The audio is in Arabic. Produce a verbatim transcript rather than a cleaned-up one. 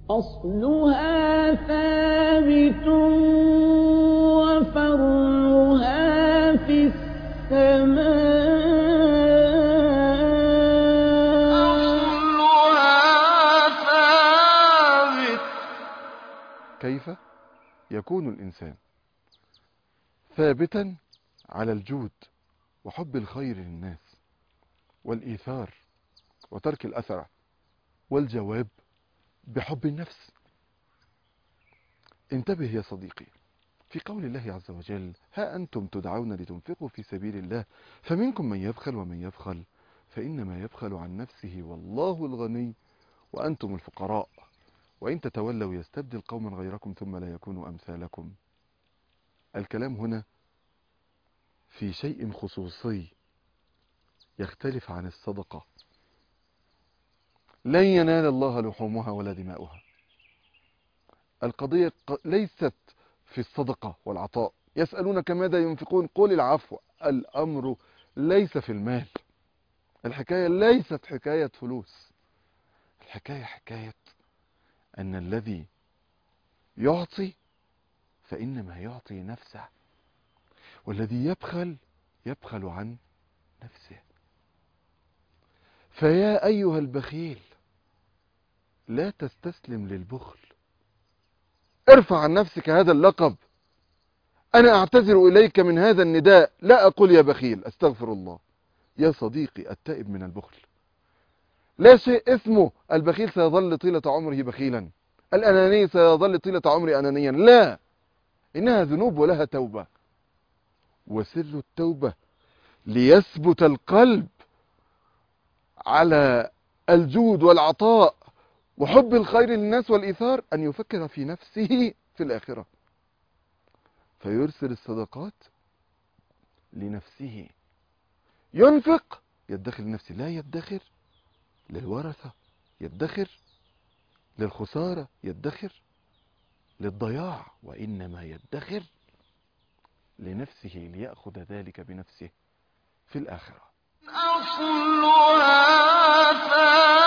أصلها ثابت وفرعها في السماء. أصلها ثابت. كيف يكون الإنسان ثابتا على الجود وحب الخير للناس والإيثار وترك الأثر والجواب بحب النفس؟ انتبه يا صديقي، في قول الله عز وجل: ها أنتم تدعون لتنفقوا في سبيل الله فمنكم من يبخل ومن يبخل فإنما يبخل عن نفسه والله الغني وأنتم الفقراء وإن تتولوا يستبدل قوما غيركم ثم لا يكونوا أمثالكم. الكلام هنا في شيء خصوصي يختلف عن الصدقة. لن ينال الله لحومها ولا دماؤها. القضية ليست في الصدقة والعطاء. يسألونك ماذا ينفقون قل العفو. الأمر ليس في المال. الحكاية ليست حكاية فلوس. الحكاية حكاية أن الذي يعطي فإنما يعطي نفسه، والذي يبخل يبخل عن نفسه. فيا أيها البخيل لا تستسلم للبخل. ارفع عن نفسك هذا اللقب. أنا أعتذر إليك من هذا النداء، لا أقول يا بخيل، أستغفر الله. يا صديقي التائب من البخل. لا شيء اسمه البخيل سيظل طيلة عمره بخيلا، الأناني سيظل طيلة عمره أنانيا. لا، إنها ذنوب ولها توبة. وسر التوبة ليثبت القلب على الجود والعطاء وحب الخير للناس والإيثار أن يفكر في نفسه في الآخرة، فيرسل الصدقات لنفسه. ينفق يدخر لنفسه، لا يدخر للورثة، يدخر للخسارة، يدخر للضياع، وإنما يدخر لنفسه ليأخذ ذلك بنفسه في الآخرة. أصلها ثابت.